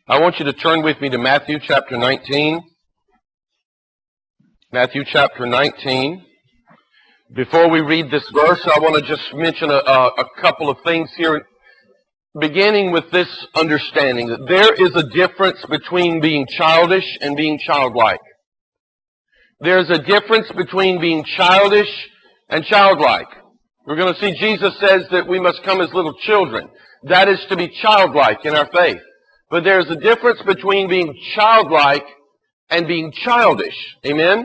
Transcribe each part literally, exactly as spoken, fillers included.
I want you to turn with me to Matthew chapter nineteen. Matthew chapter nineteen. Before we read this verse, I want to just mention a, a, a couple of things here, beginning with this understanding that there is a difference between being childish and being childlike. There's a difference between being childish and childlike. We're going to see Jesus says that we must come as little children. That is to be childlike in our faith. But there's a difference between being childlike and being childish. Amen?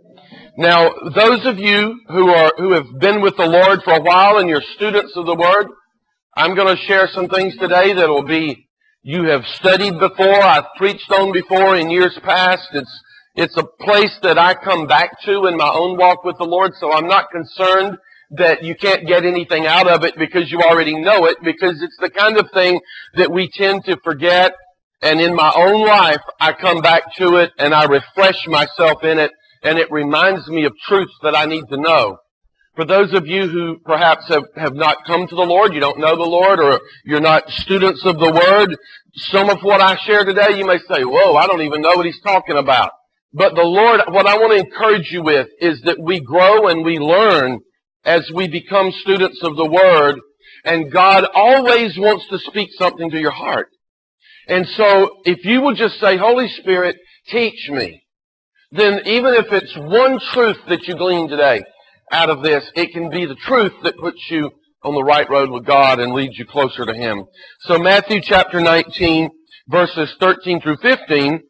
Now, those of you who are who have been with the Lord for a while and you're students of the Word, I'm going to share some things today that will be, you have studied before, I've preached on before in years past. It's, it's a place that I come back to in my own walk with the Lord, so I'm not concerned that you can't get anything out of it because you already know it, because it's the kind of thing that we tend to forget. And in my own life, I come back to it and I refresh myself in it, and it reminds me of truths that I need to know. For those of you who perhaps have, have not come to the Lord, you don't know the Lord, or you're not students of the Word, some of what I share today, you may say, whoa, I don't even know what he's talking about. But the Lord, what I want to encourage you with is that we grow and we learn as we become students of the Word, and God always wants to speak something to your heart. And so if you will just say, Holy Spirit, teach me, then even if it's one truth that you glean today out of this, it can be the truth that puts you on the right road with God and leads you closer to Him. So Matthew chapter nineteen, verses thirteen through fifteen,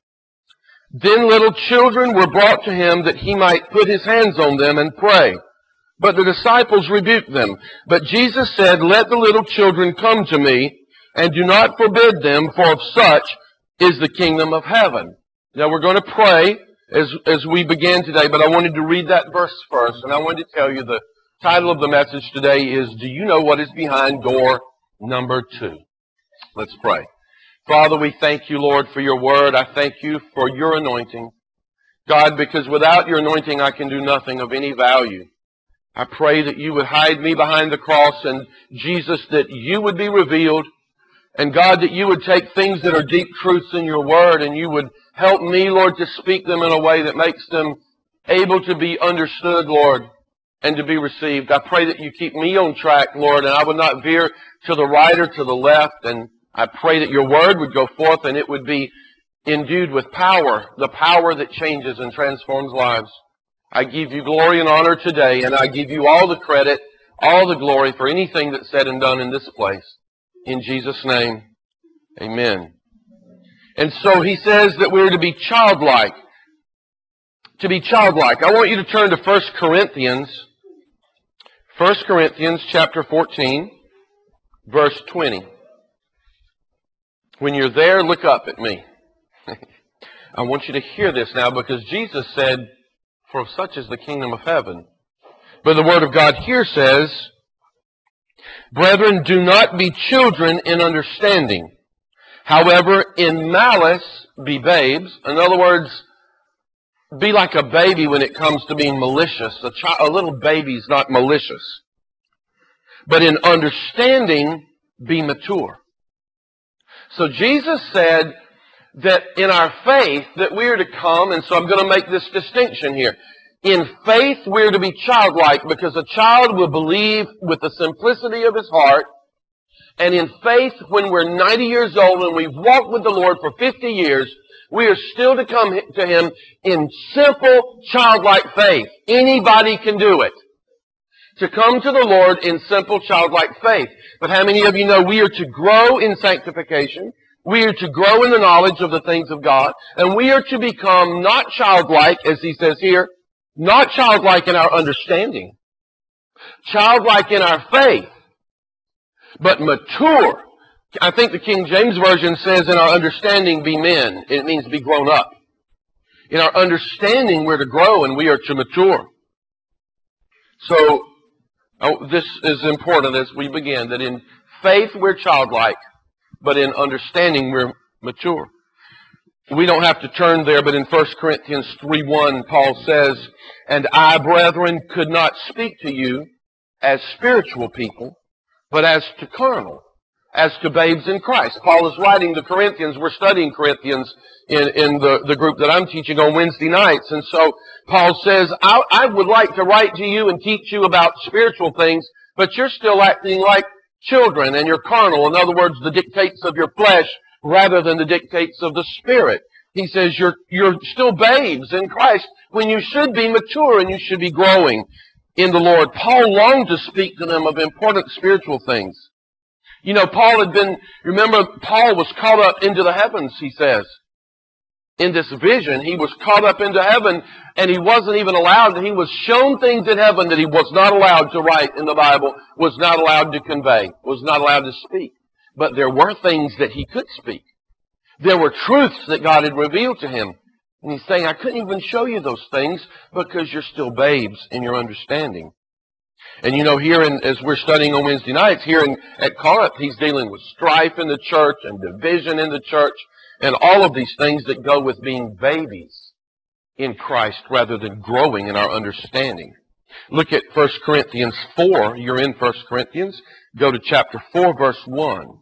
then little children were brought to Him that He might put His hands on them and pray. But the disciples rebuked them. But Jesus said, let the little children come to me, and do not forbid them, for of such is the kingdom of heaven. Now we're going to pray as, as we begin today, but I wanted to read that verse first, and I wanted to tell you the title of the message today is, Do You Know What Is Behind Door Number Two? Let's pray. Father, we thank you, Lord, for your word. I thank you for your anointing. God, because without your anointing, I can do nothing of any value. I pray that you would hide me behind the cross, and Jesus, that you would be revealed, and God, that you would take things that are deep truths in your word, and you would help me, Lord, to speak them in a way that makes them able to be understood, Lord, and to be received. I pray that you keep me on track, Lord, and I would not veer to the right or to the left, and I pray that your word would go forth and it would be endued with power, the power that changes and transforms lives. I give you glory and honor today, and I give you all the credit, all the glory for anything that's said and done in this place. In Jesus' name, amen. And so he says that we're to be childlike. To be childlike. I want you to turn to First Corinthians. First Corinthians chapter fourteen, verse twenty. When you're there, look up at me. I want you to hear this now, because Jesus said, for such is the kingdom of heaven. But the word of God here says, brethren, do not be children in understanding. However, in malice be babes. In other words, be like a baby when it comes to being malicious. A, child, a little baby's not malicious. But in understanding, be mature. So Jesus said that in our faith that we are to come, and so I'm going to make this distinction here. In faith, we're to be childlike, because a child will believe with the simplicity of his heart. And in faith, when we're ninety years old and we've walked with the Lord for fifty years, we are still to come to Him in simple, childlike faith. Anybody can do it. To come to the Lord in simple, childlike faith. But how many of you know we are to grow in sanctification? We are to grow in the knowledge of the things of God. And we are to become not childlike, as he says here, not childlike in our understanding, childlike in our faith, but mature. I think the King James Version says in our understanding be men. It means be grown up. In our understanding we're to grow and we are to mature. So oh, this is important as we begin, that in faith we're childlike, but in understanding we're mature. We don't have to turn there, but in First Corinthians three one, Paul says, and I, brethren, could not speak to you as spiritual people, but as to carnal, as to babes in Christ. Paul is writing to Corinthians. We're studying Corinthians in, in the, the group that I'm teaching on Wednesday nights. And so Paul says, I, I would like to write to you and teach you about spiritual things, but you're still acting like children and you're carnal. In other words, the dictates of your flesh rather than the dictates of the Spirit. He says you're, you're still babes in Christ when you should be mature and you should be growing in the Lord. Paul longed to speak to them of important spiritual things. You know, Paul had been, remember, Paul was caught up into the heavens, he says. In this vision, he was caught up into heaven, and he wasn't even allowed, he was shown things in heaven that he was not allowed to write in the Bible, was not allowed to convey, was not allowed to speak. But there were things that he could speak. There were truths that God had revealed to him. And he's saying, I couldn't even show you those things because you're still babes in your understanding. And you know, here in, as we're studying on Wednesday nights, here in, at Corinth, he's dealing with strife in the church and division in the church and all of these things that go with being babies in Christ rather than growing in our understanding. Look at First Corinthians four. You're in First Corinthians. Go to chapter four, verse one.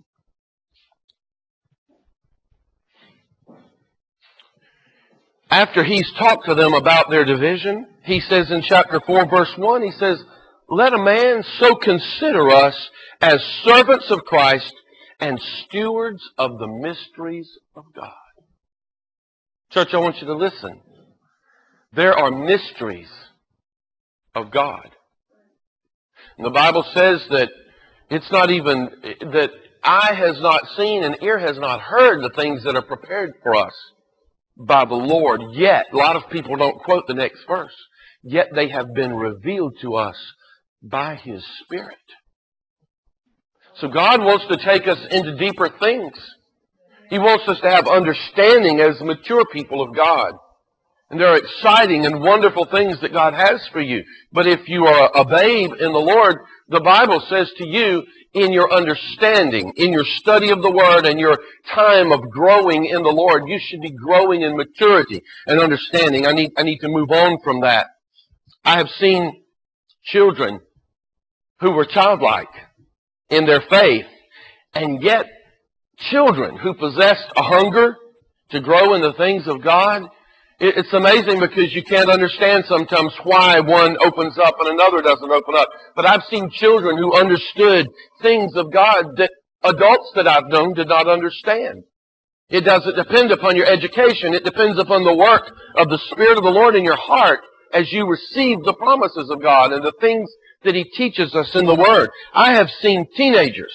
After he's talked to them about their division, he says in chapter four, verse one, he says, let a man so consider us as servants of Christ and stewards of the mysteries of God. Church, I want you to listen. There are mysteries of God. And the Bible says that it's not even, that eye has not seen and ear has not heard the things that are prepared for us by the Lord. Yet, a lot of people don't quote the next verse, yet they have been revealed to us by His Spirit. So God wants to take us into deeper things. He wants us to have understanding as mature people of God. And there are exciting and wonderful things that God has for you. But if you are a babe in the Lord, the Bible says to you, in your understanding, in your study of the Word and your time of growing in the Lord, you should be growing in maturity and understanding. I need, I need to move on from that. I have seen children who were childlike in their faith, and yet children who possessed a hunger to grow in the things of God. It's amazing because you can't understand sometimes why one opens up and another doesn't open up. But I've seen children who understood things of God that adults that I've known did not understand. It doesn't depend upon your education. It depends upon the work of the Spirit of the Lord in your heart as you receive the promises of God and the things that He teaches us in the Word. I have seen teenagers,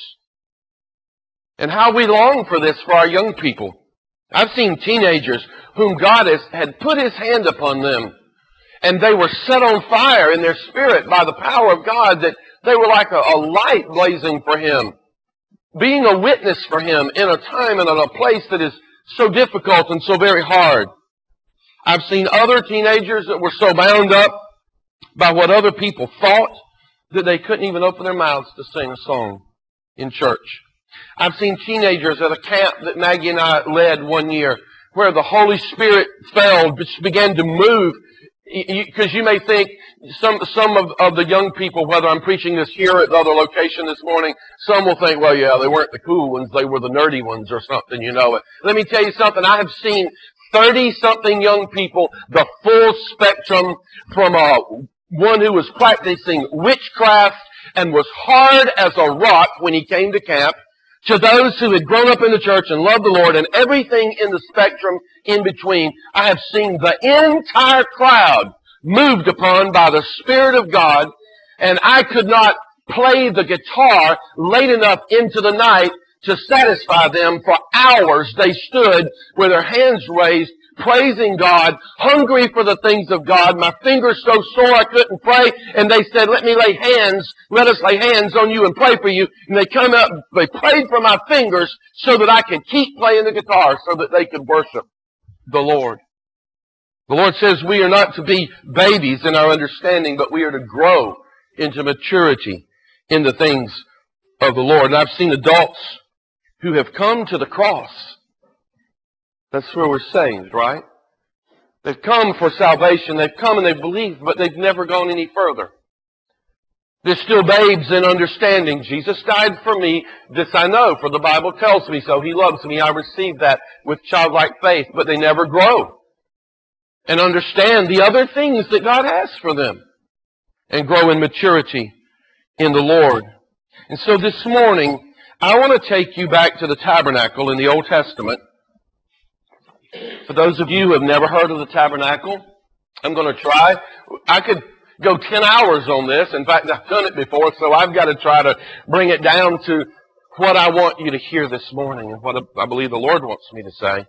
and how we long for this for our young people. I've seen teenagers whom God has, had put His hand upon them, and they were set on fire in their spirit by the power of God, that they were like a, a light blazing for Him, being a witness for Him in a time and in a place that is so difficult and so very hard. I've seen other teenagers that were so bound up by what other people thought that they couldn't even open their mouths to sing a song in church. I've seen teenagers at a camp that Maggie and I led one year where the Holy Spirit fell, began to move. Because you may think, some some of, of the young people, whether I'm preaching this here at the other location this morning, some will think, well, yeah, they weren't the cool ones, they were the nerdy ones or something, you know. Let me tell you something. I have seen thirty-something young people, the full spectrum, from a, one who was practicing witchcraft and was hard as a rock when he came to camp, to those who had grown up in the church and loved the Lord, and everything in the spectrum in between. I have seen the entire crowd moved upon by the Spirit of God, and I could not play the guitar late enough into the night to satisfy them. For hours they stood with their hands raised, praising God, hungry for the things of God. My fingers so sore I couldn't pray, and they said, let me lay hands, let us lay hands on you and pray for you. And they come up, they prayed for my fingers so that I could keep playing the guitar, so that they could worship the Lord. The Lord says we are not to be babies in our understanding, but we are to grow into maturity in the things of the Lord. And I've seen adults who have come to the cross. That's where we're saved, right? They've come for salvation. They've come and they've believed, but they've never gone any further. They're still babes in understanding. Jesus died for me. This I know, for the Bible tells me so. He loves me. I receive that with childlike faith. But they never grow and understand the other things that God has for them and grow in maturity in the Lord. And so this morning, I want to take you back to the tabernacle in the Old Testament. For those of you who have never heard of the tabernacle, I'm going to try. I could go ten hours on this. In fact, I've done it before, so I've got to try to bring it down to what I want you to hear this morning and what I believe the Lord wants me to say.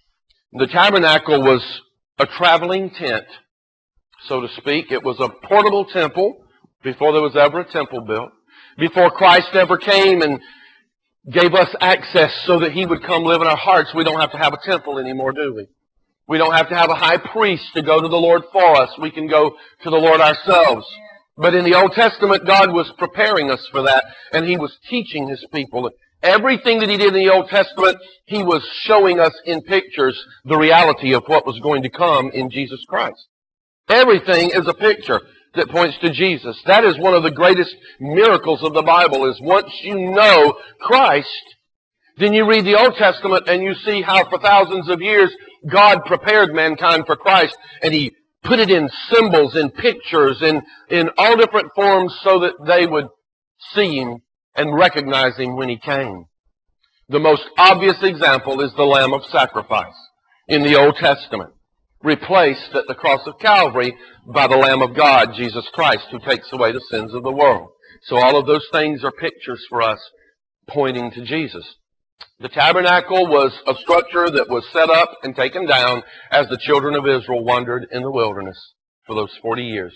The tabernacle was a traveling tent, so to speak. It was a portable temple before there was ever a temple built. Before Christ ever came and gave us access so that He would come live in our hearts, we don't have to have a temple anymore, do we? We don't have to have a high priest to go to the Lord for us. We can go to the Lord ourselves. But in the Old Testament, God was preparing us for that, and He was teaching His people. Everything that He did in the Old Testament, He was showing us in pictures the reality of what was going to come in Jesus Christ. Everything is a picture that points to Jesus. That is one of the greatest miracles of the Bible, is once you know Christ, then you read the Old Testament and you see how for thousands of years God prepared mankind for Christ, and He put it in symbols, in pictures, in, in all different forms so that they would see Him and recognize Him when He came. The most obvious example is the Lamb of sacrifice in the Old Testament, replaced at the cross of Calvary by the Lamb of God, Jesus Christ, who takes away the sins of the world. So all of those things are pictures for us pointing to Jesus. The tabernacle was a structure that was set up and taken down as the children of Israel wandered in the wilderness for those forty years.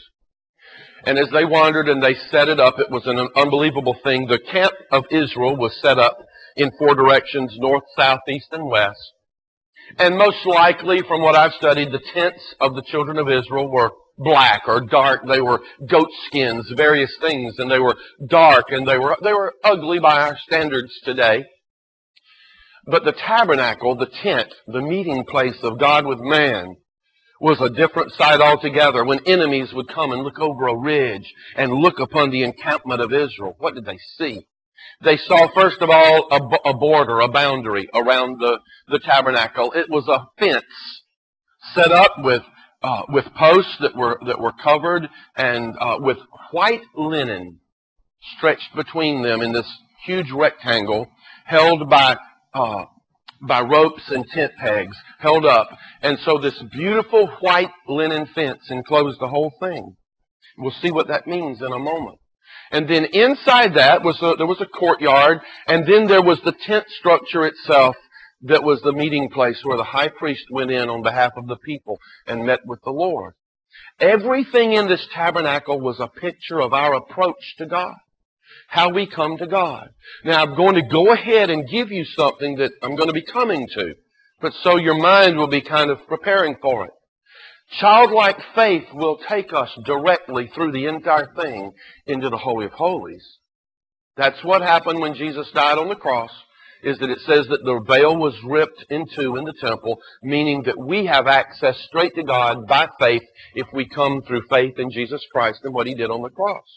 And as they wandered and they set it up, it was an unbelievable thing. The camp of Israel was set up in four directions, north, south, east, and west. And most likely, from what I've studied, the tents of the children of Israel were black or dark. They were goat skins, various things, and they were dark, and they were, they were ugly by our standards today. But the tabernacle, the tent, the meeting place of God with man, was a different sight altogether. When enemies would come and look over a ridge and look upon the encampment of Israel, what did they see? They saw, first of all, a, a border, a boundary around the, the tabernacle. It was a fence set up with uh, with posts that were that were covered and uh, with white linen stretched between them in this huge rectangle, held by uh, by ropes and tent pegs, held up. And so this beautiful white linen fence enclosed the whole thing. We'll see what that means in a moment. And then inside that was a, there was a courtyard, and then there was the tent structure itself that was the meeting place where the high priest went in on behalf of the people and met with the Lord. Everything in this tabernacle was a picture of our approach to God, how we come to God. Now, I'm going to go ahead and give you something that I'm going to be coming to, but so your mind will be kind of preparing for it. Childlike faith will take us directly through the entire thing into the Holy of Holies. That's what happened when Jesus died on the cross, is that it says that the veil was ripped in two in the temple, meaning that we have access straight to God by faith if we come through faith in Jesus Christ and what He did on the cross.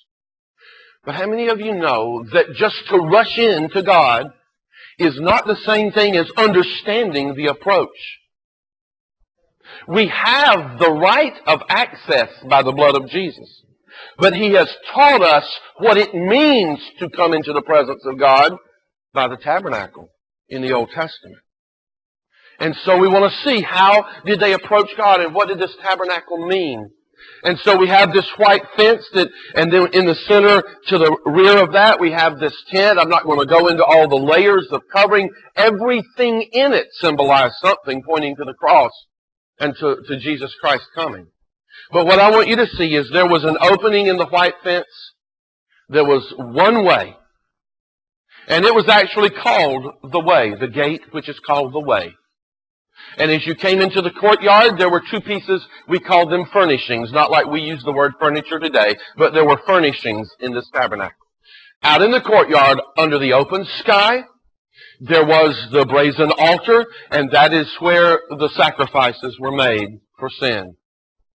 But how many of you know that just to rush into God is not the same thing as understanding the approach? We have the right of access by the blood of Jesus, but He has taught us what it means to come into the presence of God by the tabernacle in the Old Testament. And so we want to see how did they approach God and what did this tabernacle mean. And so we have this white fence that, and then in the center to the rear of that we have this tent. I'm not going to go into all the layers of covering. Everything in it symbolized something pointing to the cross and to, to Jesus Christ coming. But what I want you to see is there was an opening in the white fence. There was one way. And it was actually called the way, the gate, which is called the way. And as you came into the courtyard, there were two pieces, we called them furnishings, not like we use the word furniture today, but there were furnishings in this tabernacle. Out in the courtyard, under the open sky, there was the brazen altar, and that is where the sacrifices were made for sin.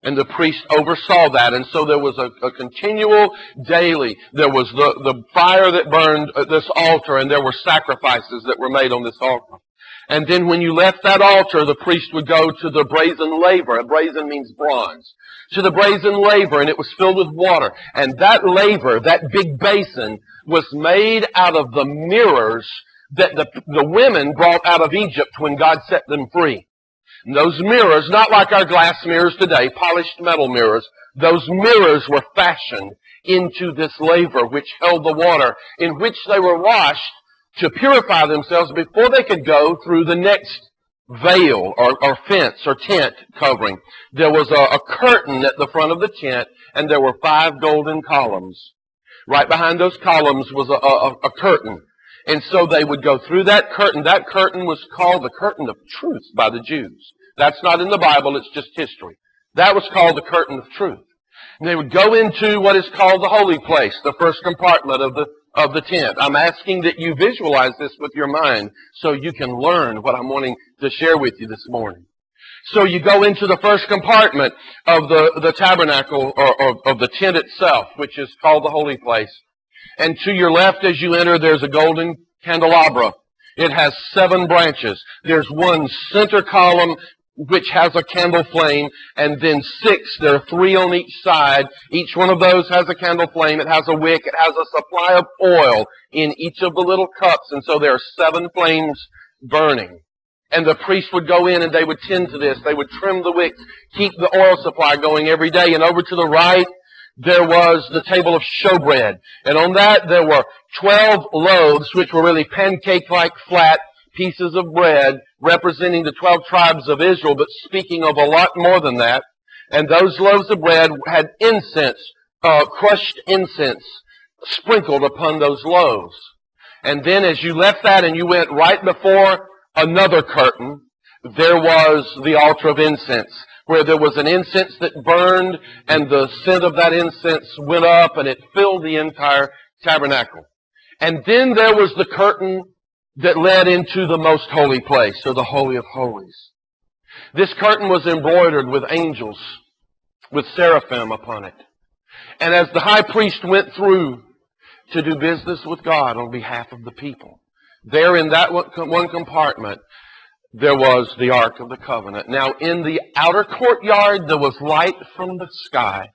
And the priest oversaw that. And so there was a, a continual daily. There was the, the fire that burned at this altar, and there were sacrifices that were made on this altar. And then when you left that altar, the priest would go to the brazen laver. Brazen means bronze. To the brazen laver, and it was filled with water. And that laver, that big basin, was made out of the mirrors that the, the women brought out of Egypt when God set them free. And those mirrors, not like our glass mirrors today, polished metal mirrors, those mirrors were fashioned into this laver which held the water, in which they were washed to purify themselves before they could go through the next veil or, or fence or tent covering. There was a, a curtain at the front of the tent, and there were five golden columns. Right behind those columns was a, a, a curtain. And so they would go through that curtain. That curtain was called the curtain of truth by the Jews. That's not in the Bible, it's just history. That was called the curtain of truth. And they would go into what is called the holy place, the first compartment of the of the tent. I'm asking that you visualize this with your mind so you can learn what I'm wanting to share with you this morning. So you go into the first compartment of the, the tabernacle or, or of the tent itself, which is called the holy place. And to your left as you enter, there's a golden candelabra. It has seven branches. There's one center column which has a candle flame, and then six. There are three on each side. Each one of those has a candle flame. It has a wick. It has a supply of oil in each of the little cups. And so there are seven flames burning. And the priest would go in and they would tend to this. They would trim the wicks, keep the oil supply going every day. And over to the right, there was the table of showbread. And on that, there were twelve loaves, which were really pancake-like flat pieces of bread representing the twelve tribes of Israel, but speaking of a lot more than that. And those loaves of bread had incense, uh, crushed incense, sprinkled upon those loaves. And then as you left that and you went right before another curtain, there was the altar of incense, where there was an incense that burned, and the scent of that incense went up, and it filled the entire tabernacle. And then there was the curtain that led into the most holy place, or the Holy of Holies. This curtain was embroidered with angels, with seraphim upon it. And as the high priest went through to do business with God on behalf of the people, there in that one compartment, there was the Ark of the Covenant. Now, in the outer courtyard, there was light from the sky.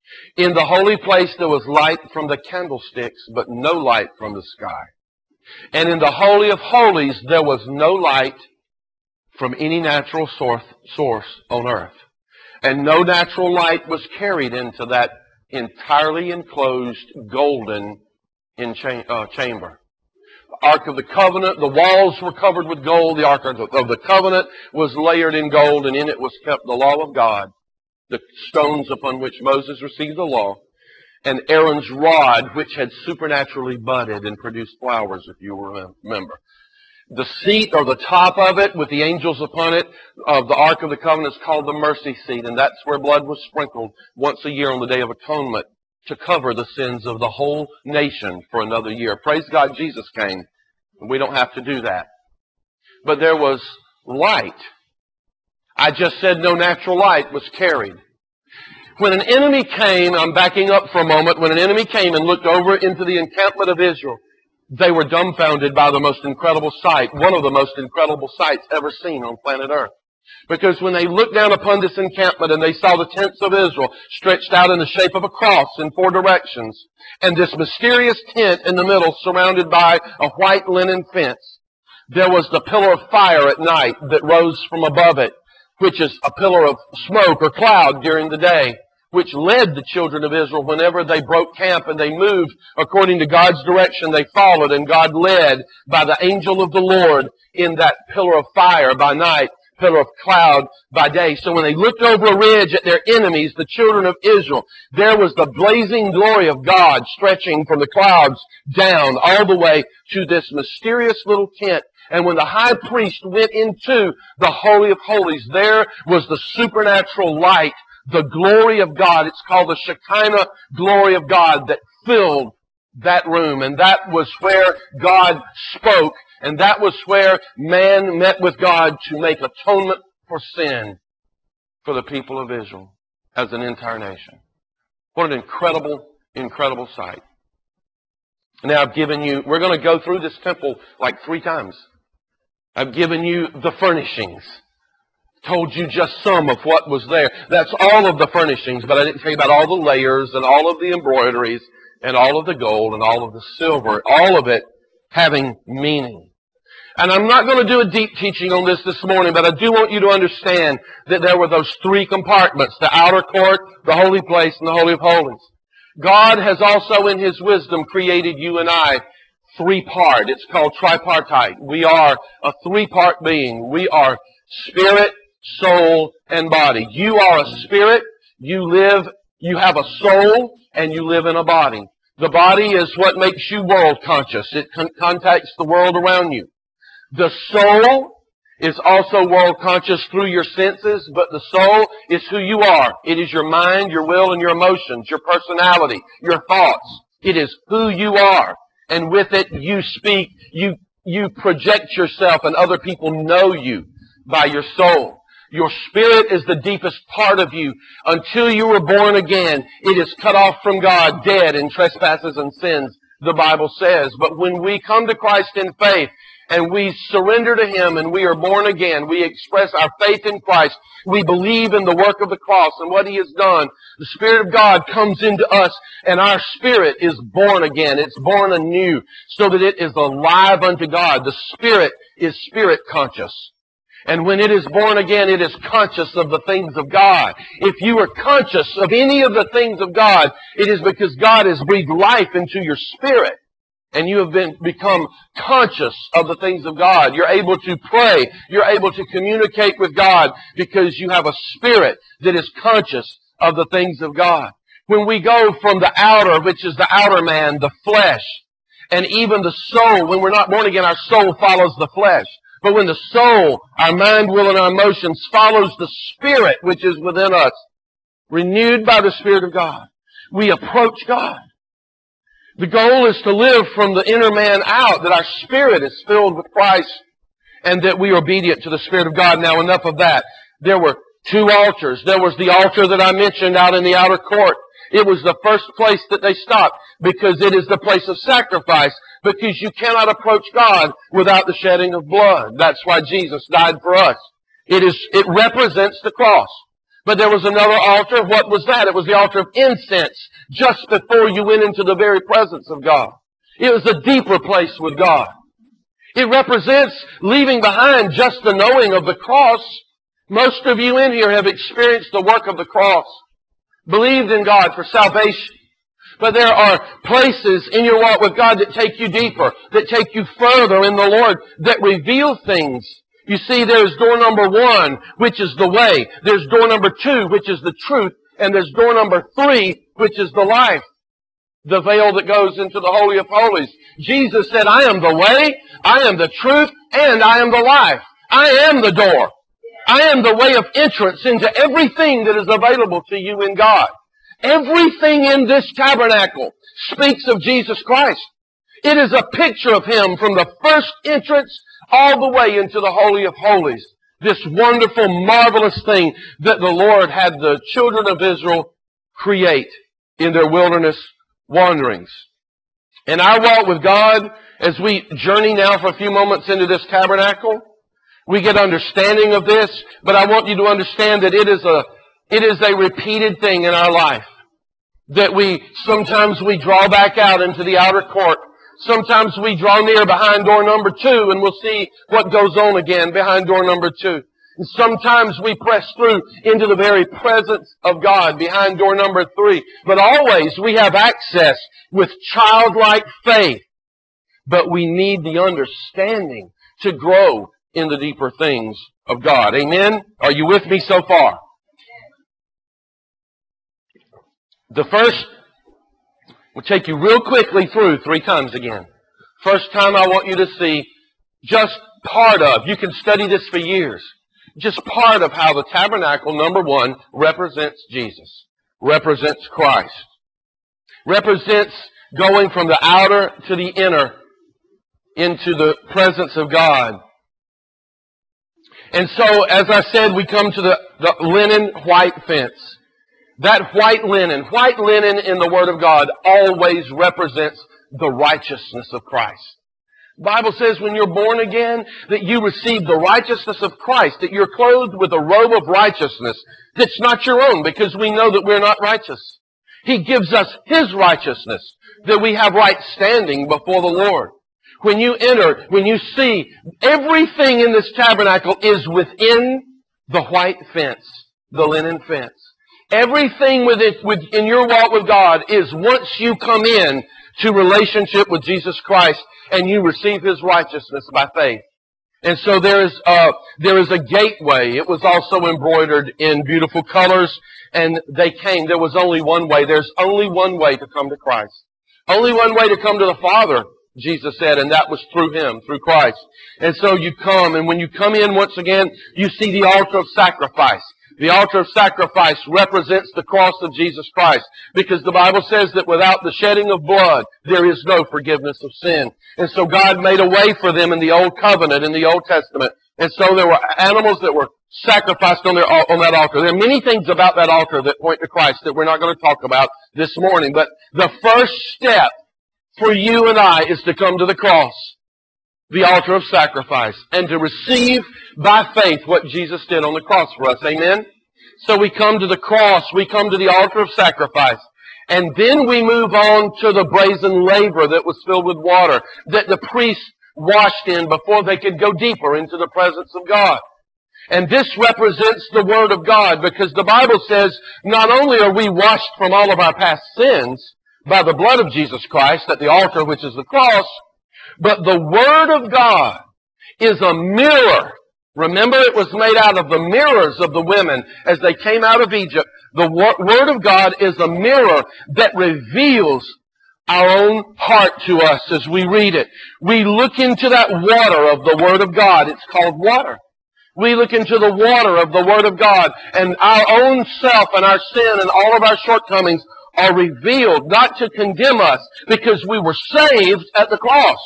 In the holy place, there was light from the candlesticks, but no light from the sky. And in the Holy of Holies, there was no light from any natural source, source on earth. And no natural light was carried into that entirely enclosed golden in cha- uh, chamber. Ark of the Covenant, the walls were covered with gold. The Ark of the Covenant was layered in gold, and in it was kept the law of God, the stones upon which Moses received the law, and Aaron's rod, which had supernaturally budded and produced flowers, if you remember. The seat, or the top of it, with the angels upon it, of the Ark of the Covenant, is called the mercy seat, and that's where blood was sprinkled once a year on the Day of Atonement to cover the sins of the whole nation for another year. Praise God, Jesus came. We don't have to do that. But there was light. I just said no natural light was carried. When an enemy came, I'm backing up for a moment, when an enemy came and looked over into the encampment of Israel, they were dumbfounded by the most incredible sight, one of the most incredible sights ever seen on planet Earth. Because when they looked down upon this encampment and they saw the tents of Israel stretched out in the shape of a cross in four directions, and this mysterious tent in the middle surrounded by a white linen fence, there was the pillar of fire at night that rose from above it, which is a pillar of smoke or cloud during the day, which led the children of Israel whenever they broke camp and they moved according to God's direction. They followed, and God led by the angel of the Lord in that pillar of fire by night, pillar of cloud by day. So when they looked over a ridge at their enemies, the children of Israel, there was the blazing glory of God stretching from the clouds down all the way to this mysterious little tent. And when the high priest went into the Holy of Holies, there was the supernatural light, the glory of God. It's called the Shekinah glory of God that filled that room. And that was where God spoke. And that was where man met with God to make atonement for sin for the people of Israel. as an entire nation. What an incredible, incredible sight. Now I've given you, we're going to go through this temple like three times. I've given you the furnishings. Told you just some of what was there. That's all of the furnishings, but I didn't tell you about all the layers and all of the embroideries and all of the gold and all of the silver. All of it having meaning. And I'm not going to do a deep teaching on this this morning, but I do want you to understand that there were those three compartments, the outer court, the holy place, and the Holy of Holies. God has also in His wisdom created you and I three-part. It's called tripartite. We are a three-part being. We are spirit, soul, and body. You are a spirit, you live, you have a soul, and you live in a body. The body is what makes you world conscious. It con- contacts the world around you. The soul is also world conscious through your senses, but the soul is who you are. It is your mind, your will, and your emotions, your personality, your thoughts. It is who you are. And with it, you speak, you, you project yourself, and other people know you by your soul. Your spirit is the deepest part of you. Until you were born again, it is cut off from God, dead in trespasses and sins, the Bible says. But when we come to Christ in faith, and we surrender to Him and we are born again, we express our faith in Christ, we believe in the work of the cross and what He has done, the Spirit of God comes into us and our spirit is born again. It's born anew so that it is alive unto God. The Spirit is spirit conscious. And when it is born again, it is conscious of the things of God. If you are conscious of any of the things of God, it is because God has breathed life into your spirit. And you have been become conscious of the things of God. You're able to pray. You're able to communicate with God because you have a spirit that is conscious of the things of God. When we go from the outer, which is the outer man, the flesh, and even the soul, when we're not born again, our soul follows the flesh. But when the soul, our mind, will, and our emotions follows the Spirit which is within us, renewed by the Spirit of God, we approach God. The goal is to live from the inner man out, that our spirit is filled with Christ, and that we are obedient to the Spirit of God. Now, enough of that. There were two altars. There was the altar that I mentioned out in the outer court. It was the first place that they stopped, because it is the place of sacrifice, because you cannot approach God without the shedding of blood. That's why Jesus died for us. It is, it represents the cross. But there was another altar. What was that? It was the altar of incense, just before you went into the very presence of God. It was a deeper place with God. It represents leaving behind just the knowing of the cross. Most of you in here have experienced the work of the cross, believed in God for salvation. But there are places in your walk with God that take you deeper, that take you further in the Lord, that reveal things. You see, there's door number one, which is the way. There's door number two, which is the truth. And there's door number three, which is the life. The veil that goes into the Holy of Holies. Jesus said, I am the way, I am the truth, and I am the life. I am the door. I am the way of entrance into everything that is available to you in God. Everything in this tabernacle speaks of Jesus Christ. It is a picture of Him from the first entrance all the way into the Holy of Holies. This wonderful, marvelous thing that the Lord had the children of Israel create in their wilderness wanderings. And our walk with God, as we journey now for a few moments into this tabernacle, we get understanding of this, but I want you to understand that it is a, it is a repeated thing in our life. That we, sometimes we draw back out into the outer court. Sometimes we draw near behind door number two, and we'll see what goes on again behind door number two. And sometimes we press through into the very presence of God behind door number three. But always we have access with childlike faith. But we need the understanding to grow in the deeper things of God. Amen? Are you with me so far? The first, we'll take you real quickly through three times again. First time I want you to see just part of, you can study this for years, just part of how the tabernacle, number one, represents Jesus, represents Christ, represents going from the outer to the inner into the presence of God. And so, as I said, we come to the, the linen white fence. That white linen, white linen in the Word of God always represents the righteousness of Christ. The Bible says when you're born again that you receive the righteousness of Christ, that you're clothed with a robe of righteousness that's not your own because we know that we're not righteous. He gives us His righteousness, that we have right standing before the Lord. When you enter, when you see, everything in this tabernacle is within the white fence, the linen fence. Everything within, within your walk with God is once you come in to relationship with Jesus Christ and you receive His righteousness by faith. And so there is a, there is a gateway. It was also embroidered in beautiful colors, and they came. There was only one way. There's only one way to come to Christ. Only one way to come to the Father, Jesus said, and that was through Him, through Christ. And so you come, and when you come in once again, you see the altar of sacrifice. The altar of sacrifice represents the cross of Jesus Christ, because the Bible says that without the shedding of blood, there is no forgiveness of sin. And so God made a way for them in the Old Covenant, in the Old Testament. And so there were animals that were sacrificed on, their, on that altar. There are many things about that altar that point to Christ that we're not going to talk about this morning. But the first step for you and I is to come to the cross, the altar of sacrifice, and to receive by faith what Jesus did on the cross for us. Amen? So we come to the cross, we come to the altar of sacrifice, and then we move on to the brazen laver that was filled with water that the priests washed in before they could go deeper into the presence of God. And this represents the Word of God, because the Bible says not only are we washed from all of our past sins by the blood of Jesus Christ at the altar, which is the cross, but the Word of God is a mirror. Remember, it was made out of the mirrors of the women as they came out of Egypt. The Word of God is a mirror that reveals our own heart to us as we read it. We look into that water of the Word of God. It's called water. We look into the water of the Word of God, and our own self and our sin and all of our shortcomings are revealed, not to condemn us, because we were saved at the cross.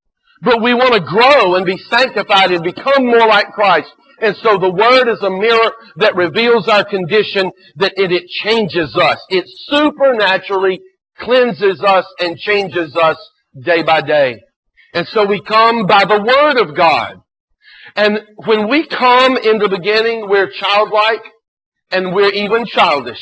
But we want to grow and be sanctified and become more like Christ. And so the Word is a mirror that reveals our condition, that it, it changes us. It supernaturally cleanses us and changes us day by day. And so we come by the Word of God. And when we come in the beginning, we're childlike and we're even childish.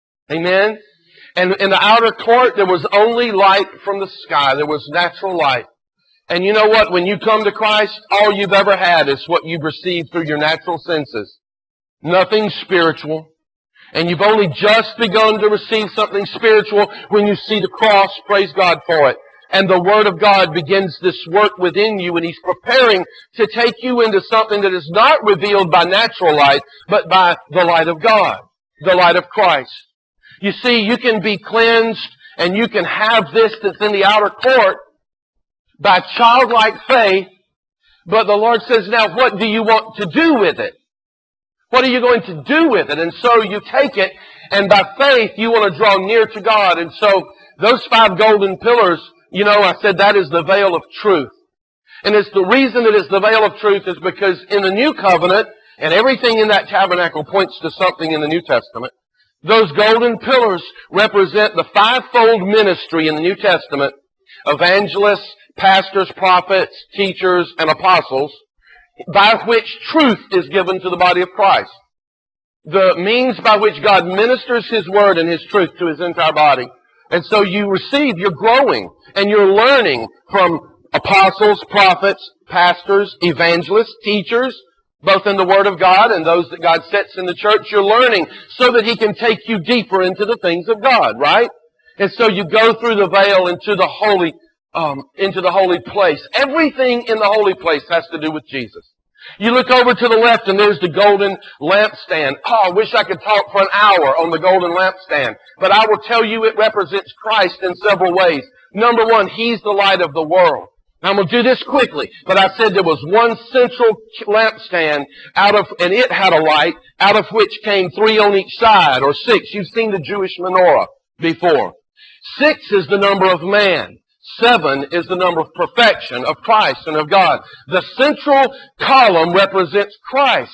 Amen? And in the outer court, there was only light from the sky. There was natural light. And you know what? When you come to Christ, all you've ever had is what you've received through your natural senses. Nothing spiritual. And you've only just begun to receive something spiritual when you see the cross. Praise God for it. And the Word of God begins this work within you, and He's preparing to take you into something that is not revealed by natural light, but by the light of God, the light of Christ. You see, you can be cleansed, and you can have this that's in the outer court by childlike faith, but the Lord says, now what do you want to do with it? What are you going to do with it? And so you take it, and by faith you want to draw near to God. And so those five golden pillars, you know, I said that is the veil of truth. And it's the reason that it's the veil of truth is because in the New Covenant, and everything in that tabernacle points to something in the New Testament, those golden pillars represent the fivefold ministry in the New Testament: evangelists, pastors, prophets, teachers, and apostles, by which truth is given to the body of Christ. The means by which God ministers His Word and His truth to His entire body. And so you receive, you're growing, and you're learning from apostles, prophets, pastors, evangelists, teachers, both in the Word of God and those that God sets in the church. You're learning so that He can take you deeper into the things of God, right? And so you go through the veil into the holy Um, into the holy place. Everything in the holy place has to do with Jesus. You look over to the left and there's the golden lampstand. Oh, I wish I could talk for an hour on the golden lampstand. But I will tell you it represents Christ in several ways. Number one, He's the light of the world. Now, I'm going to do this quickly, but I said there was one central lampstand out of, and it had a light, out of which came three on each side, or six. You've seen the Jewish menorah before. Six is the number of man. Seven is the number of perfection of Christ and of God. The central column represents Christ.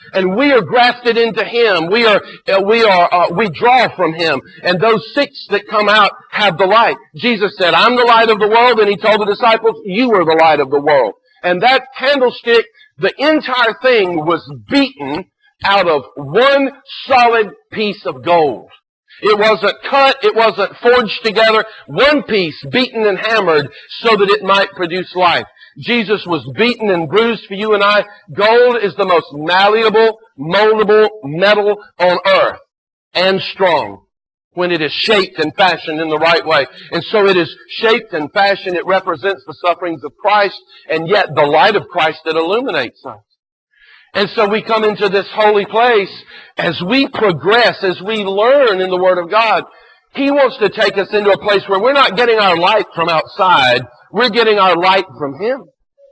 And we are grafted into Him. We are, uh, we are, uh, we draw from Him. And those six that come out have the light. Jesus said, I'm the light of the world. And He told the disciples, you are the light of the world. And that candlestick, the entire thing was beaten out of one solid piece of gold. It wasn't cut, it wasn't forged together. One piece beaten and hammered so that it might produce life. Jesus was beaten and bruised for you and I. Gold is the most malleable, moldable metal on earth, and strong when it is shaped and fashioned in the right way. And so it is shaped and fashioned. It represents the sufferings of Christ, and yet the light of Christ that illuminates us. And so we come into this holy place as we progress, as we learn in the Word of God. He wants to take us into a place where we're not getting our light from outside. We're getting our light from Him.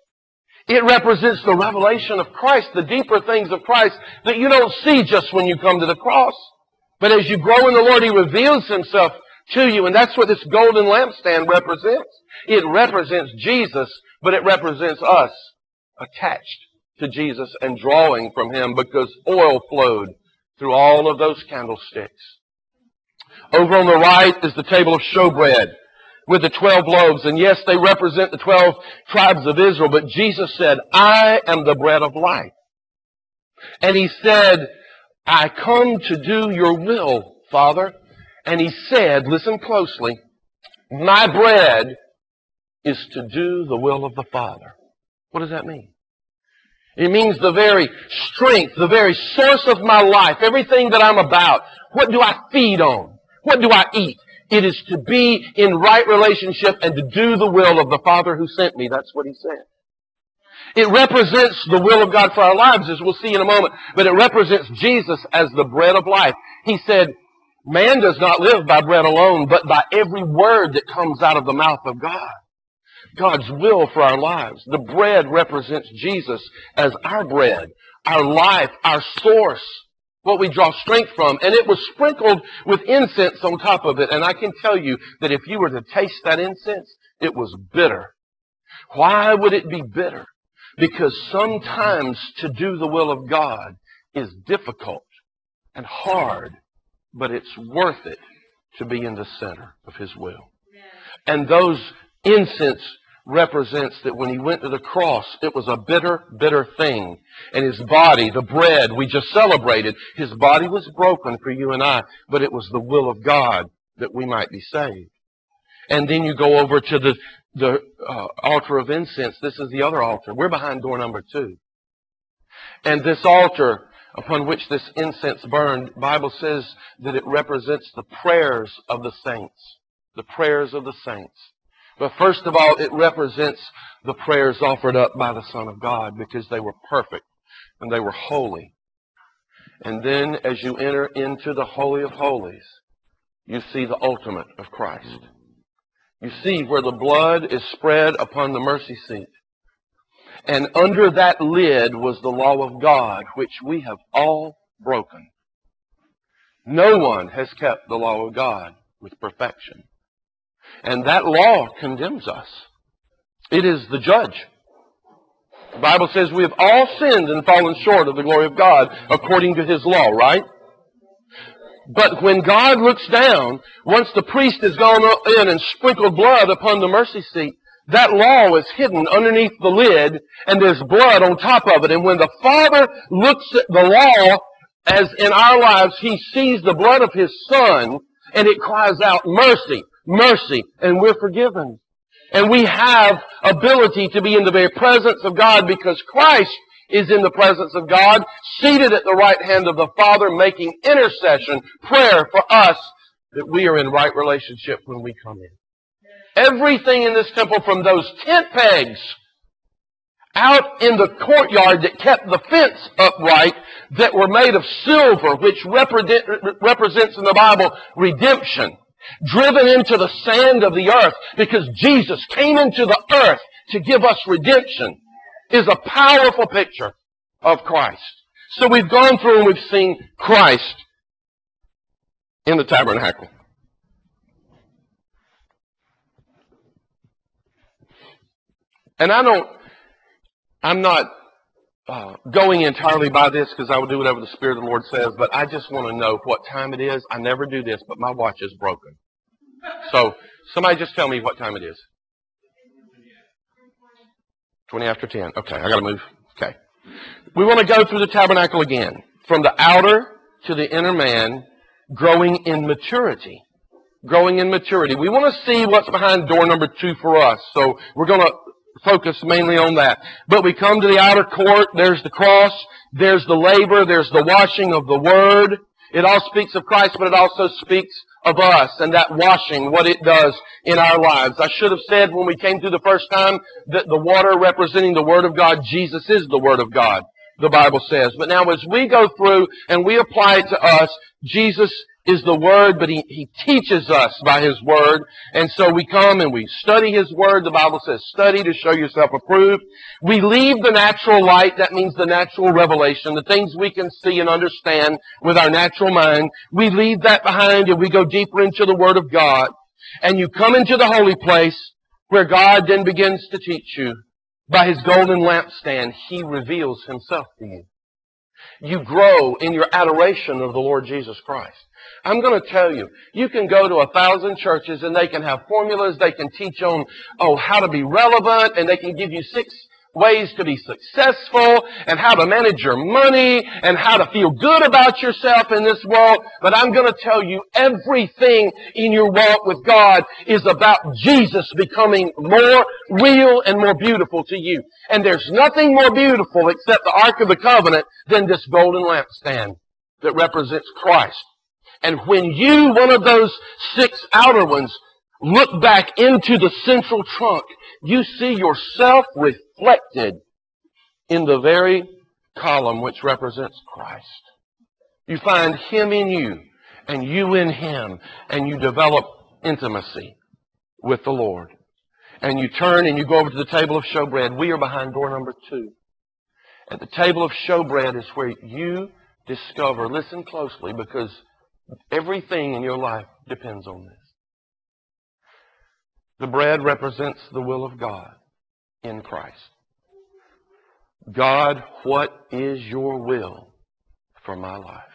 It represents the revelation of Christ, the deeper things of Christ that you don't see just when you come to the cross. But as you grow in the Lord, He reveals Himself to you. And that's what this golden lampstand represents. It represents Jesus, but it represents us attached to Jesus and drawing from Him, because oil flowed through all of those candlesticks. Over on the right is the table of showbread with the twelve loaves. And yes, they represent the twelve tribes of Israel, but Jesus said, I am the bread of life. And He said, I come to do your will, Father. And He said, listen closely, my bread is to do the will of the Father. What does that mean? It means the very strength, the very source of my life, everything that I'm about. What do I feed on? What do I eat? It is to be in right relationship and to do the will of the Father who sent me. That's what He said. It represents the will of God for our lives, as we'll see in a moment. But it represents Jesus as the bread of life. He said, man does not live by bread alone, but by every word that comes out of the mouth of God. God's will for our lives. The bread represents Jesus as our bread, our life, our source, what we draw strength from. And it was sprinkled with incense on top of it. And I can tell you that if you were to taste that incense, it was bitter. Why would it be bitter? Because sometimes to do the will of God is difficult and hard, but it's worth it to be in the center of His will. And those incense represents that when He went to the cross, it was a bitter, bitter thing. And His body, the bread we just celebrated, His body was broken for you and I, but it was the will of God that we might be saved. And then you go over to the, the uh, altar of incense. This is the other altar. We're behind door number two. And this altar upon which this incense burned, the Bible says that it represents the prayers of the saints. The prayers of the saints. But first of all, it represents the prayers offered up by the Son of God, because they were perfect and they were holy. And then as you enter into the Holy of Holies, you see the ultimate of Christ. You see where the blood is spread upon the mercy seat. And under that lid was the law of God, which we have all broken. No one has kept the law of God with perfection. And that law condemns us. It is the judge. The Bible says we have all sinned and fallen short of the glory of God according to His law, right? But when God looks down, once the priest has gone in and sprinkled blood upon the mercy seat, that law is hidden underneath the lid, and there's blood on top of it. And when the Father looks at the law, as in our lives, He sees the blood of His Son, and it cries out, mercy, mercy, and we're forgiven. And we have ability to be in the very presence of God, because Christ is in the presence of God, seated at the right hand of the Father, making intercession, prayer for us, that we are in right relationship when we come in. Everything in this temple, from those tent pegs out in the courtyard that kept the fence upright, that were made of silver, which represent, represents in the Bible redemption, driven into the sand of the earth, because Jesus came into the earth to give us redemption, is a powerful picture of Christ. So we've gone through and we've seen Christ in the tabernacle. And I don't, I'm not uh, going entirely by this because I will do whatever the Spirit of the Lord says, but I just want to know what time it is. I never do this, but my watch is broken. So somebody just tell me what time it is. twenty after ten. Okay, I got to move. Okay. We want to go through the tabernacle again. From the outer to the inner man, growing in maturity. Growing in maturity. We want to see what's behind door number two for us. So we're going to focus mainly on that. But we come to the outer court. There's the cross. There's the labor. There's the washing of the word. It all speaks of Christ, but it also speaks of us and that washing, what it does in our lives. I should have said when we came through the first time that the water representing the Word of God, Jesus is the Word of God, the Bible says. But now as we go through and we apply it to us, Jesus is the Word, but he, he teaches us by His Word. And so we come and we study His Word. The Bible says, study to show yourself approved. We leave the natural light. That means the natural revelation, the things we can see and understand with our natural mind. We leave that behind and we go deeper into the Word of God. And you come into the holy place where God then begins to teach you. By His golden lampstand, He reveals Himself to you. You grow in your adoration of the Lord Jesus Christ. I'm going to tell you, you can go to a thousand churches and they can have formulas, they can teach on oh how to be relevant, and they can give you six ways to be successful, and how to manage your money, and how to feel good about yourself in this world. But I'm going to tell you, everything in your walk with God is about Jesus becoming more real and more beautiful to you. And there's nothing more beautiful except the Ark of the Covenant than this golden lampstand that represents Christ. And when you, one of those six outer ones, look back into the central trunk, you see yourself reflected in the very column which represents Christ. You find Him in you, and you in Him, and you develop intimacy with the Lord. And you turn and you go over to the table of showbread. We are behind door number two. At the table of showbread is where you discover, listen closely, because everything in your life depends on this. The bread represents the will of God in Christ. God, what is your will for my life?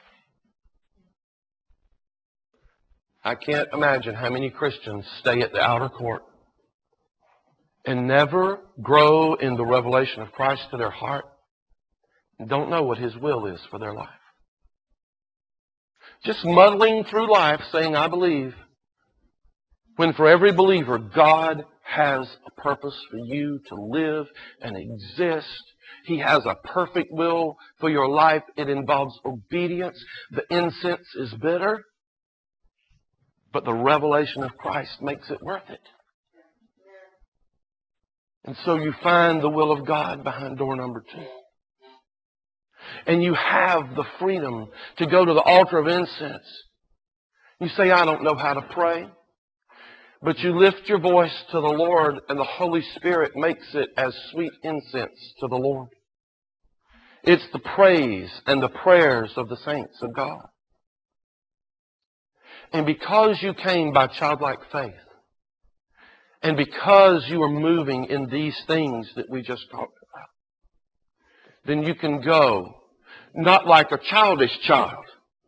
I can't imagine how many Christians stay at the outer court and never grow in the revelation of Christ to their heart and don't know what His will is for their life. Just muddling through life saying, I believe, when for every believer, God has a purpose for you to live and exist. He has a perfect will for your life. It involves obedience. The incense is bitter, but the revelation of Christ makes it worth it. And so you find the will of God behind door number two. And you have the freedom to go to the altar of incense. You say, I don't know how to pray. But you lift your voice to the Lord, and the Holy Spirit makes it as sweet incense to the Lord. It's the praise and the prayers of the saints of God. And because you came by childlike faith, and because you are moving in these things that we just talked about, then you can go not like a childish child.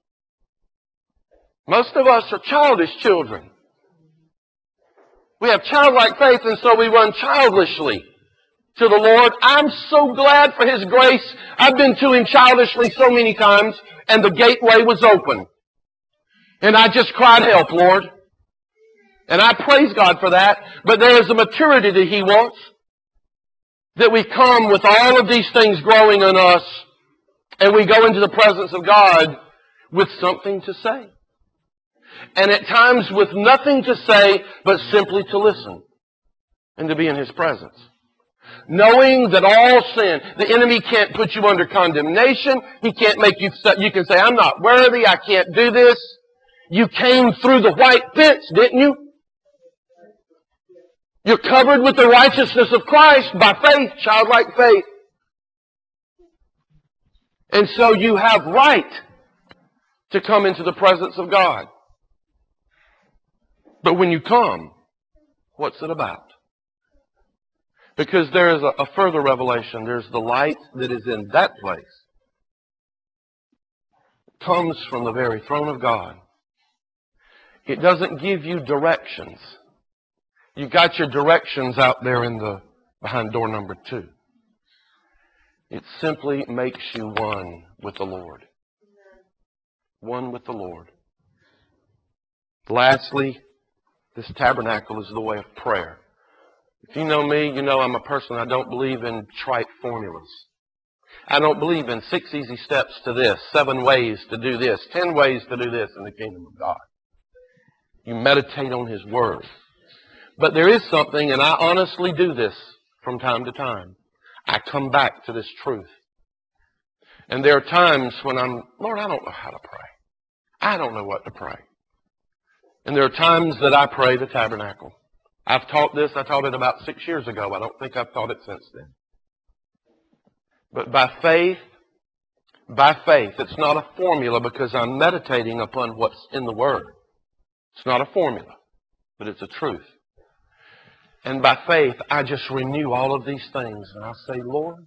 Most of us are childish children. We have childlike faith, and so we run childishly to the Lord. I'm so glad for His grace. I've been to Him childishly so many times, and the gateway was open. And I just cried, help, Lord. And I praise God for that. But there is a maturity that He wants, that we come with all of these things growing in us, and we go into the presence of God with something to say. And at times with nothing to say, but simply to listen and to be in His presence. Knowing that all sin, the enemy can't put you under condemnation. He can't make you, you can say, I'm not worthy, I can't do this. You came through the white fence, didn't you? You're covered with the righteousness of Christ by faith, childlike faith. And so you have right to come into the presence of God. But when you come, what's it about? Because there is a, a further revelation. There's the light that is in that place. It comes from the very throne of God. It doesn't give you directions. You got your directions out there in the behind door number two. It simply makes you one with the Lord. One with the Lord. Lastly, this tabernacle is the way of prayer. If you know me, you know I'm a person, I don't believe in trite formulas. I don't believe in six easy steps to this, seven ways to do this, ten ways to do this in the kingdom of God. You meditate on His Word. But there is something, and I honestly do this from time to time. I come back to this truth. And there are times when I'm, Lord, I don't know how to pray. I don't know what to pray. And there are times that I pray the tabernacle. I've taught this, I taught it about six years ago. I don't think I've taught it since then. But by faith, by faith, it's not a formula because I'm meditating upon what's in the Word. It's not a formula, but it's a truth. And by faith, I just renew all of these things. And I say, Lord,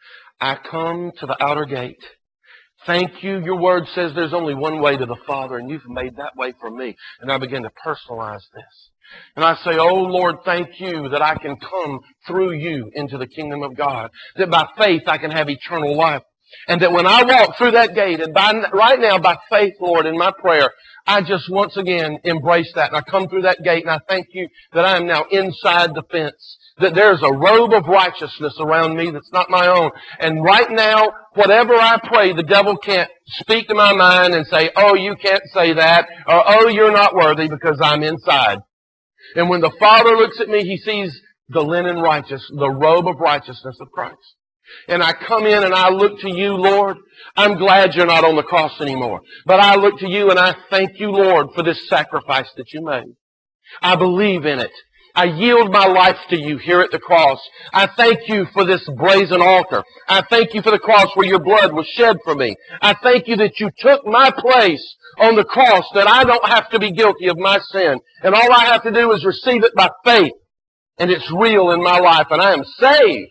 I come to the outer gate. Thank you. Your Word says there's only one way to the Father, and you've made that way for me. And I begin to personalize this. And I say, oh, Lord, thank you that I can come through you into the kingdom of God. That by faith I can have eternal life. And that when I walk through that gate, and by, right now by faith, Lord, in my prayer, I just once again embrace that. And I come through that gate, and I thank you that I am now inside the fence. That there's a robe of righteousness around me that's not my own. And right now, whatever I pray, the devil can't speak to my mind and say, oh, you can't say that, or oh, you're not worthy, because I'm inside. And when the Father looks at me, He sees the linen righteous, the robe of righteousness of Christ. And I come in and I look to you, Lord. I'm glad you're not on the cross anymore. But I look to you and I thank you, Lord, for this sacrifice that you made. I believe in it. I yield my life to you here at the cross. I thank you for this brazen altar. I thank you for the cross where your blood was shed for me. I thank you that you took my place on the cross, that I don't have to be guilty of my sin. And all I have to do is receive it by faith. And it's real in my life. And I am saved.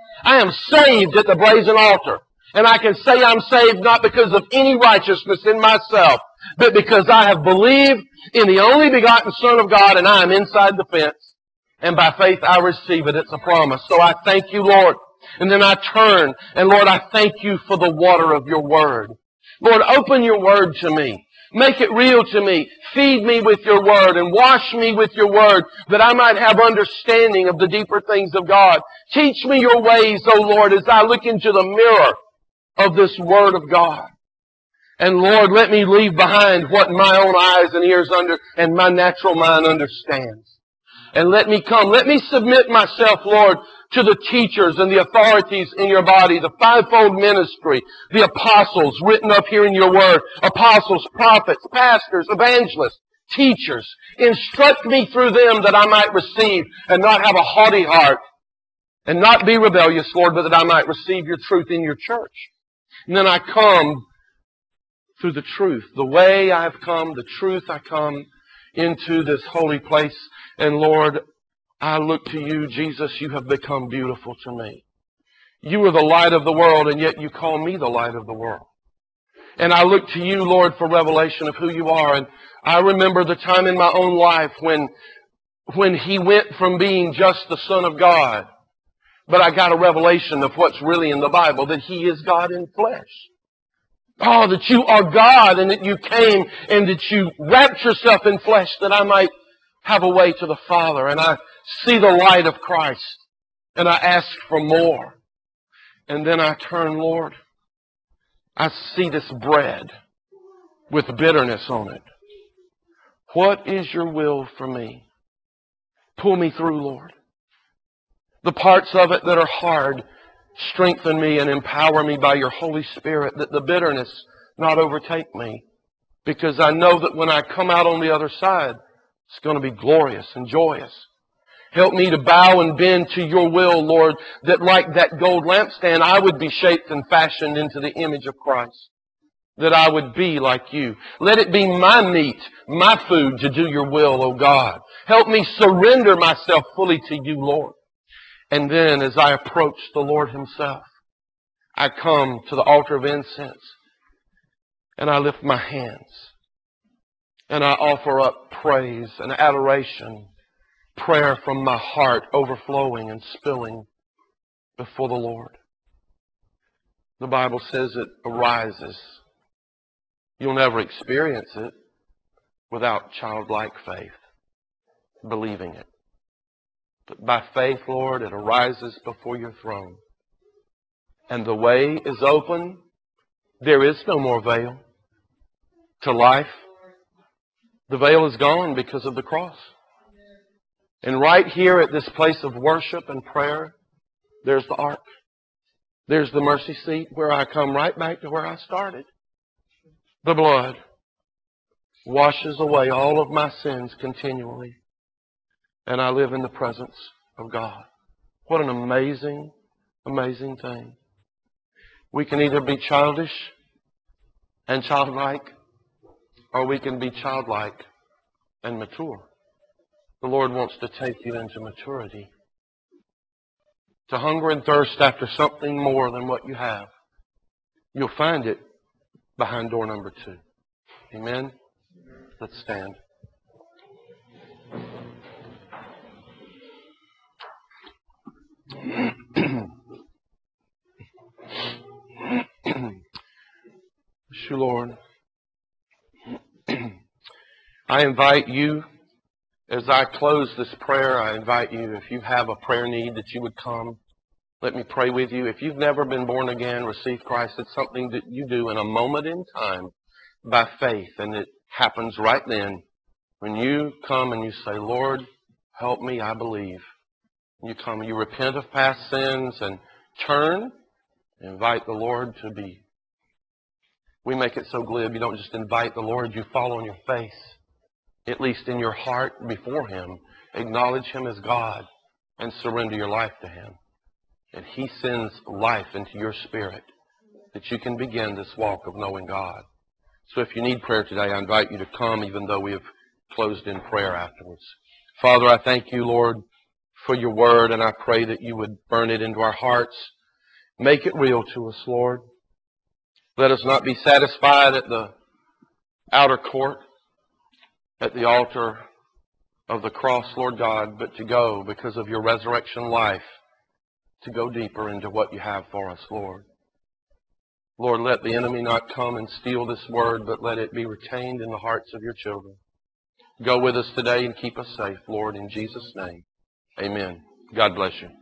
I am saved at the brazen altar. And I can say I'm saved not because of any righteousness in myself, but because I have believed in the only begotten Son of God, and I am inside the fence. And by faith I receive it. It's a promise. So I thank you, Lord. And then I turn, and Lord, I thank you for the water of your word. Lord, open your word to me. Make it real to me. Feed me with your word and wash me with your word, that I might have understanding of the deeper things of God. Teach me your ways, O Lord, as I look into the mirror of this word of God. And Lord, let me leave behind what my own eyes and ears under and my natural mind understands. And let me come. Let me submit myself, Lord, to the teachers and the authorities in your body, the fivefold ministry, the apostles written up here in your word, apostles, prophets, pastors, evangelists, teachers. Instruct me through them that I might receive and not have a haughty heart and not be rebellious, Lord, but that I might receive your truth in your church. And then I come through the truth. The way I have come, the truth I come into this holy place. And Lord, I look to you, Jesus, you have become beautiful to me. You are the light of the world, and yet you call me the light of the world. And I look to you, Lord, for revelation of who you are. And I remember the time in my own life when, when He went from being just the Son of God, but I got a revelation of what's really in the Bible, that He is God in flesh. Oh, that you are God, and that you came and that you wrapped yourself in flesh that I might have a way to the Father. And I see the light of Christ, and I ask for more. And then I turn, Lord, I see this bread with bitterness on it. What is your will for me? Pull me through, Lord. The parts of it that are hard, strengthen me and empower me by your Holy Spirit, that the bitterness not overtake me. Because I know that when I come out on the other side, it's going to be glorious and joyous. Help me to bow and bend to your will, Lord, that like that gold lampstand, I would be shaped and fashioned into the image of Christ. That I would be like you. Let it be my meat, my food to do your will, O God. Help me surrender myself fully to you, Lord. And then as I approach the Lord Himself, I come to the altar of incense and I lift my hands and I offer up praise and adoration, prayer from my heart overflowing and spilling before the Lord. The Bible says it arises. You'll never experience it without childlike faith, believing it. But by faith, Lord, it arises before your throne. And the way is open. There is no more veil to life. The veil is gone because of the cross. And right here at this place of worship and prayer, there's the ark. There's the mercy seat where I come right back to where I started. The blood washes away all of my sins continually. And I live in the presence of God. What an amazing, amazing thing. We can either be childish and childlike, or we can be childlike and mature. The Lord wants to take you into maturity. To hunger and thirst after something more than what you have. You'll find it behind door number two. Amen? Let's stand. Bless you, Lord. I invite you, as I close this prayer, I invite you, if you have a prayer need, that you would come. Let me pray with you. If you've never been born again, receive Christ, it's something that you do in a moment in time by faith, and it happens right then. When you come and you say, Lord, help me, I believe. You come, you repent of past sins and turn, invite the Lord to be. We make it so glib. You don't just invite the Lord, you fall on your face, at least in your heart before Him. Acknowledge Him as God and surrender your life to Him. And He sends life into your spirit that you can begin this walk of knowing God. So if you need prayer today, I invite you to come, even though we have closed in prayer afterwards. Father, I thank you, Lord, for your word, and I pray that you would burn it into our hearts. Make it real to us, Lord. Let us not be satisfied at the outer court, at the altar of the cross, Lord God, but to go, because of your resurrection life, to go deeper into what you have for us, Lord. Lord, let the enemy not come and steal this word, but let it be retained in the hearts of your children. Go with us today and keep us safe, Lord, in Jesus' name. Amen. God bless you.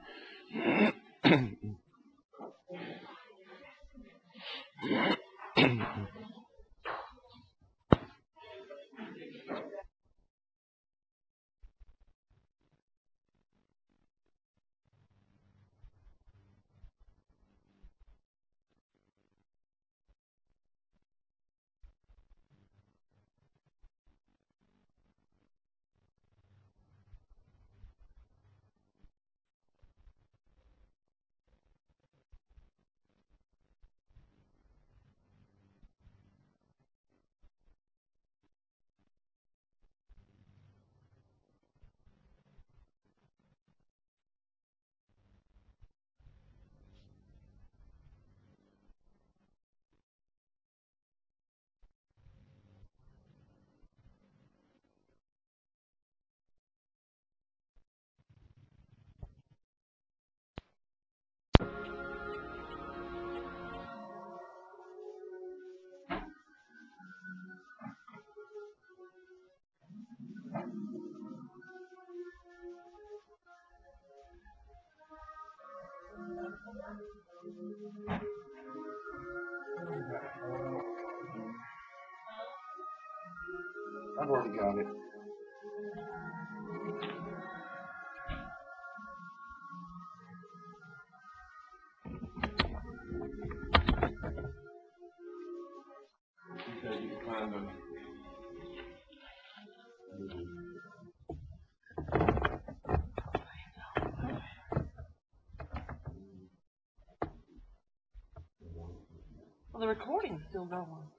I've already got it. Okay, you can find them. Well, the recording's still going.